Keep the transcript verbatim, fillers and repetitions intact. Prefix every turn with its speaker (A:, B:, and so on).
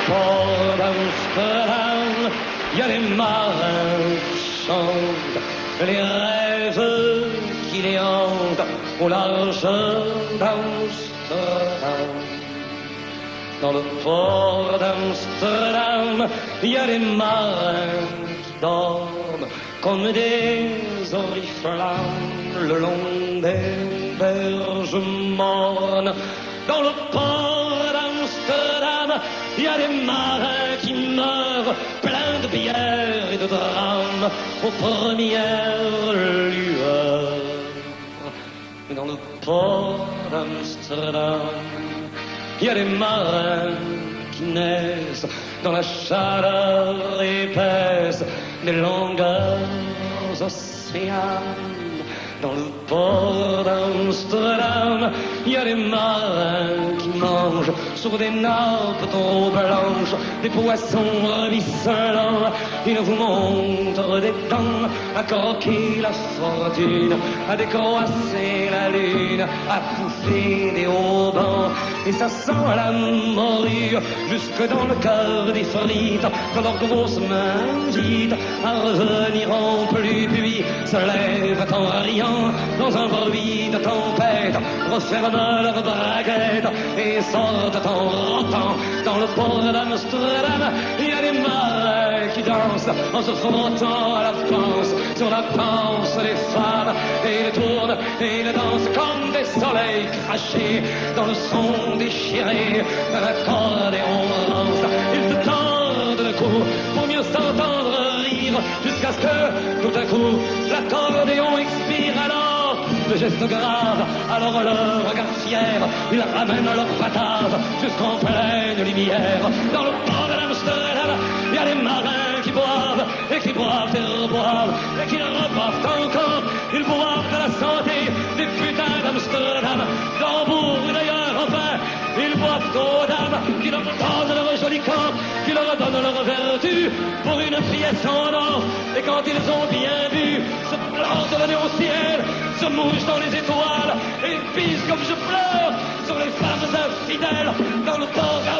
A: port d'Amsterdam, il y a des marins qui chantent les rêves qui les hantent au large d'Amsterdam. Dans le port d'Amsterdam, il y a des marins qui dorment comme des oriflammes le long des berges mornes. Dans le port d'Amsterdam, il y a des marins qui meurent pleins de bière et de drames aux premières lueurs. Mais dans le port d'Amsterdam, il y a des marins qui naissent dans la chaleur épaisse des longueurs océanes. Dans le port d'Amsterdam, il y a des marins qui mangent sur des nappes trop blanches des poissons ruisselants. Ils vous montrent des dents à croquer la fortune, à décroisser la lune, à bouffer des haubans. Et ça sent la morue jusque dans le cœur des frites, quand leurs grosses mains invitent à revenir en pluie, puis se lèvent en riant dans un bruit de tempête, referment leurs braguettes et sortent en rotant. Dans le port d'Amsterdam, il y a des marins qui dansent en se frottant à la panse, sur la panse des femmes, et ils tournent et ils dansent comme des soleils crachés dans le son déchiré d'un accordéon rance. Ils se tendent le cou pour mieux s'entendre rire, jusqu'à ce que, tout à coup, l'accordéon expire. Alors, le geste grave, alors le regard fier, ils ramènent leur patate jusqu'en pleine lumière. Dans le port d'Amsterdam, il y a des marins qui boivent, et qui boivent et reboivent, et qui reboivent encore. Ils boivent de la santé des putains d'Amsterdam, d'Hambourg d'ailleurs, enfin. Ils boivent aux dames qui leur donnent leur joli camp, qui leur donnent leur vertu pour une pièce en or. Et quand ils ont bien bu, se plantent le nez au ciel, se mouchent dans les étoiles et pisent comme je pleure sur les femmes infidèles dans le port